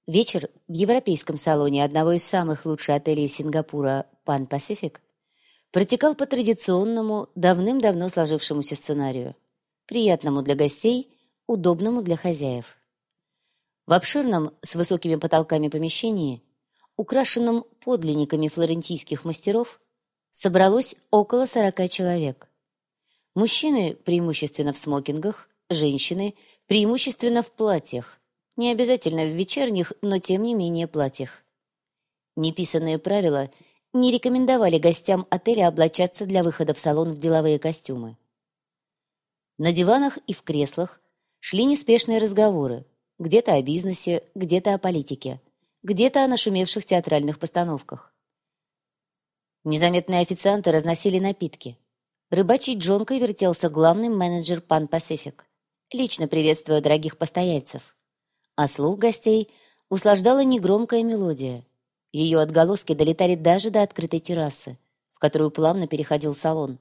Вечер в европейском салоне одного из самых лучших отелей Сингапура Pan Pacific протекал по традиционному, давным-давно сложившемуся сценарию, приятному для гостей, удобному для хозяев. В обширном, с высокими потолками помещении, украшенном подлинниками флорентийских мастеров, собралось около 40 человек. Мужчины преимущественно в смокингах, женщины преимущественно в платьях, не обязательно в вечерних, но тем не менее платьях. Неписанные правила не рекомендовали гостям отеля облачаться для выхода в салон в деловые костюмы. На диванах и в креслах шли неспешные разговоры, где-то о бизнесе, где-то о политике, где-то о нашумевших театральных постановках. Незаметные официанты разносили напитки. Рыбачий джонкой вертелся главный менеджер Pan Pacific, лично приветствуя дорогих постояльцев. А слух гостей услаждала негромкая мелодия. Ее отголоски долетали даже до открытой террасы, в которую плавно переходил салон.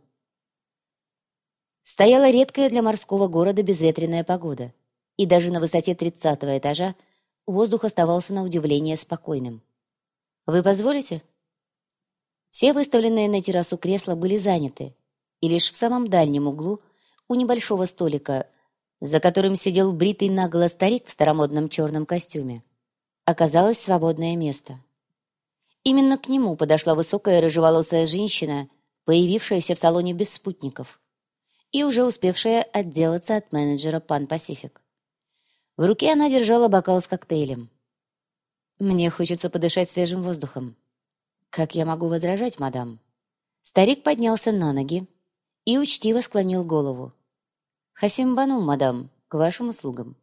Стояла редкая для морского города безветренная погода, и даже на высоте 30-го этажа воздух оставался на удивление спокойным. «Вы позволите?» Все выставленные на террасу кресла были заняты, и лишь в самом дальнем углу, у небольшого столика, за которым сидел бритый наголо старик в старомодном черном костюме, оказалось свободное место. Именно к нему подошла высокая рыжеволосая женщина, появившаяся в салоне без спутников и уже успевшая отделаться от менеджера Pan Pacific. В руке она держала бокал с коктейлем. «Мне хочется подышать свежим воздухом». «Как я могу возражать, мадам?» Старик поднялся на ноги и учтиво склонил голову. «Хасим бану, мадам, к вашим услугам».